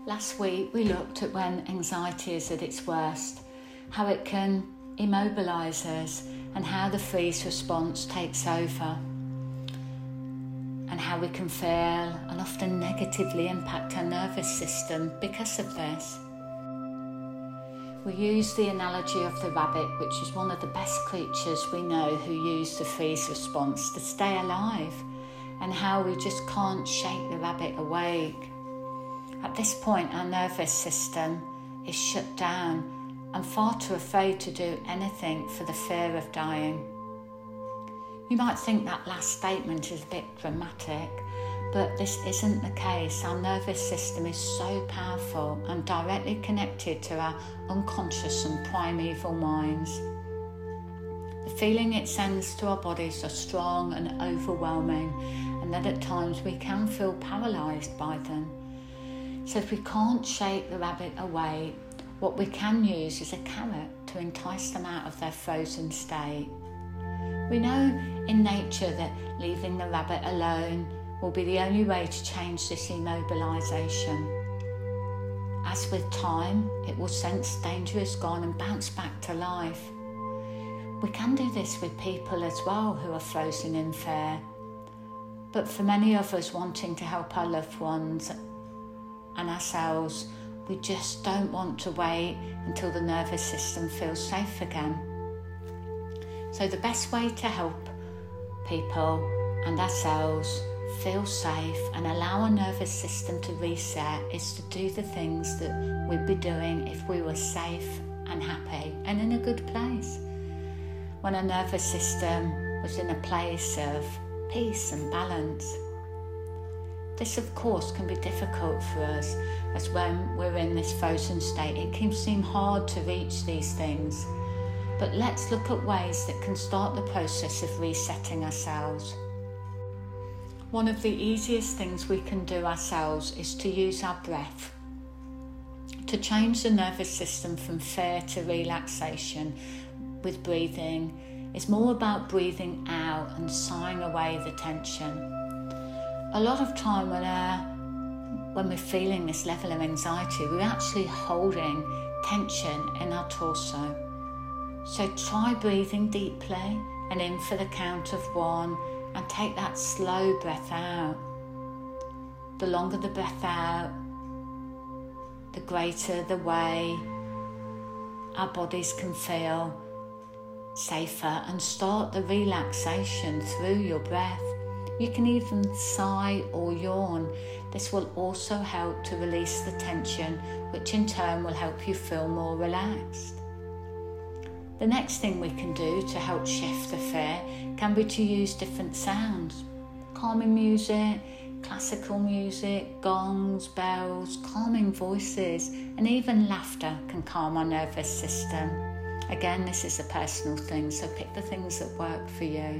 Last week we looked at when anxiety is at its worst, how it can immobilise us and how the freeze response takes over, and how we can feel and often negatively impact our nervous system because of this. We use the analogy of the rabbit, which is one of the best creatures we know who use the freeze response to stay alive, and how we just can't shake the rabbit awake. At this point, our nervous system is shut down and far too afraid to do anything for the fear of dying. You might think that last statement is a bit dramatic, but this isn't the case. Our nervous system is so powerful and directly connected to our unconscious and primeval minds. The feeling it sends to our bodies are strong and overwhelming, and that at times we can feel paralysed by them. So if we can't shake the rabbit away, what we can use is a carrot to entice them out of their frozen state. We know in nature that leaving the rabbit alone will be the only way to change this immobilisation. As with time, it will sense danger is gone and bounce back to life. We can do this with people as well who are frozen in fear. But for many of us wanting to help our loved ones and ourselves, we just don't want to wait until the nervous system feels safe again. So the best way to help people and ourselves feel safe and allow our nervous system to reset is to do the things that we'd be doing if we were safe and happy and in a good place. When our nervous system was in a place of peace and balance. This, of course, can be difficult for us, as when we're in this frozen state, it can seem hard to reach these things. But let's look at ways that can start the process of resetting ourselves. One of the easiest things we can do ourselves is to use our breath. To change the nervous system from fear to relaxation with breathing is more about breathing out and sighing away the tension. A lot of time when we're feeling this level of anxiety, we're actually holding tension in our torso. So try breathing deeply and in for the count of 1 and take that slow breath out. The longer the breath out, the greater the way our bodies can feel safer and start the relaxation through your breath. You can even sigh or yawn. This will also help to release the tension, which in turn will help you feel more relaxed. The next thing we can do to help shift the fear can be to use different sounds. Calming music, classical music, gongs, bells, calming voices, and even laughter can calm our nervous system. Again, this is a personal thing, so pick the things that work for you.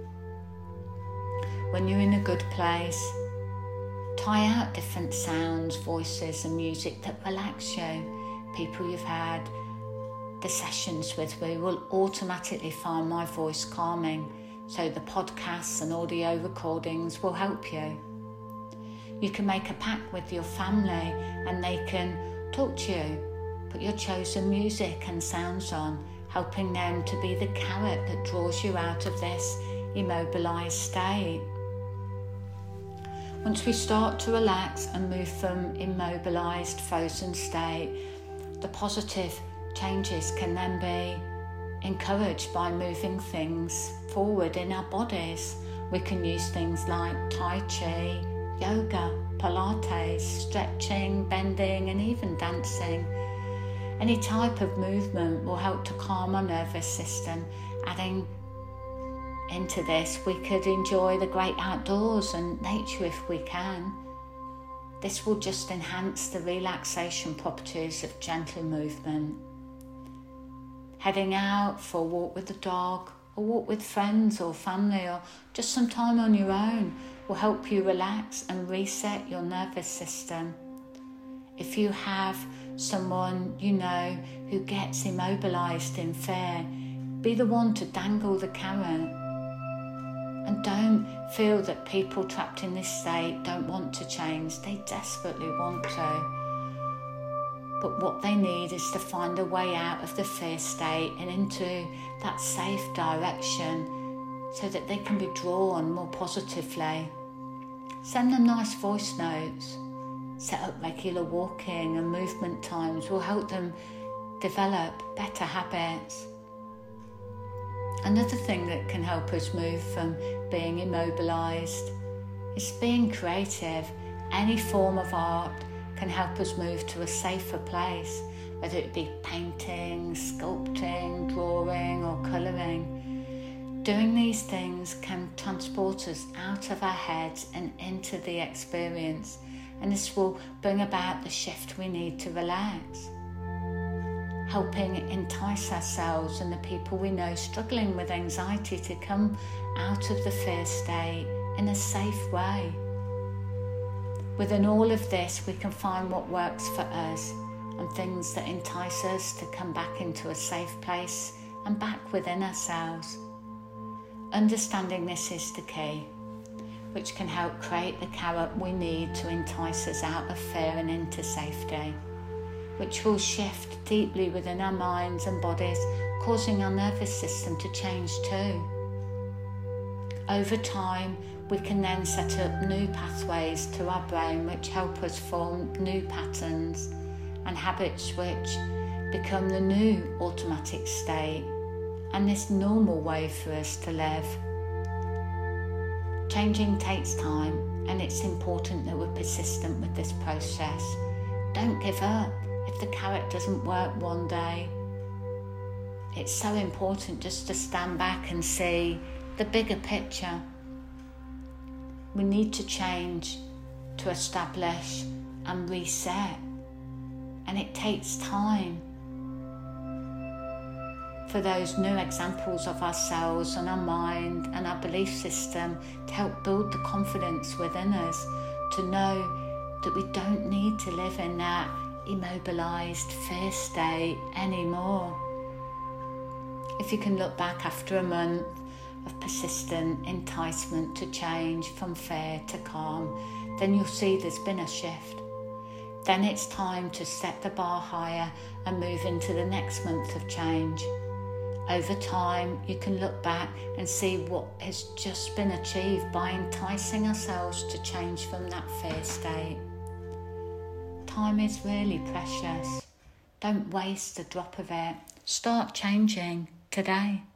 When you're in a good place, try out different sounds, voices and music that relax you. People you've had the sessions with will automatically find my voice calming, so the podcasts and audio recordings will help you. You can make a pact with your family and they can talk to you. Put your chosen music and sounds on, helping them to be the carrot that draws you out of this immobilised state. Once we start to relax and move from immobilised, frozen state, the positive changes can then be encouraged by moving things forward in our bodies. We can use things like Tai Chi, yoga, Pilates, stretching, bending and even dancing. Any type of movement will help to calm our nervous system. Adding into this, we could enjoy the great outdoors and nature if we can. This will just enhance the relaxation properties of gentle movement. Heading out for a walk with the dog, a walk with friends or family, or just some time on your own will help you relax and reset your nervous system. If you have someone you know who gets immobilised in fear, be the one to dangle the carrot. And don't feel that people trapped in this state don't want to change. They desperately want to. But what they need is to find a way out of the fear state and into that safe direction so that they can be drawn more positively. Send them nice voice notes. Set up regular walking and movement times will help them develop better habits. Another thing that can help us move from being immobilised is being creative. Any form of art can help us move to a safer place, whether it be painting, sculpting, drawing or colouring. Doing these things can transport us out of our heads and into the experience, and this will bring about the shift we need to relax. Helping entice ourselves and the people we know struggling with anxiety to come out of the fear state in a safe way. Within all of this, we can find what works for us and things that entice us to come back into a safe place and back within ourselves. Understanding this is the key, which can help create the carrot we need to entice us out of fear and into safety, which will shift deeply within our minds and bodies, causing our nervous system to change too. Over time, we can then set up new pathways to our brain which help us form new patterns and habits which become the new automatic state and this normal way for us to live. Changing takes time, and it's important that we're persistent with this process. Don't give up if the carrot doesn't work one day. It's so important just to stand back and see the bigger picture. We need to change to establish and reset, and it takes time for those new examples of ourselves and our mind and our belief system to help build the confidence within us to know that we don't need to live in that immobilised fear state anymore. If you can look back after a month of persistent enticement to change from fear to calm, then you'll see there's been a shift. Then it's time to set the bar higher and move into the next month of change. Over time, you can look back and see what has just been achieved by enticing ourselves to change from that fear state. Time is really precious. Don't waste a drop of it. Start changing today.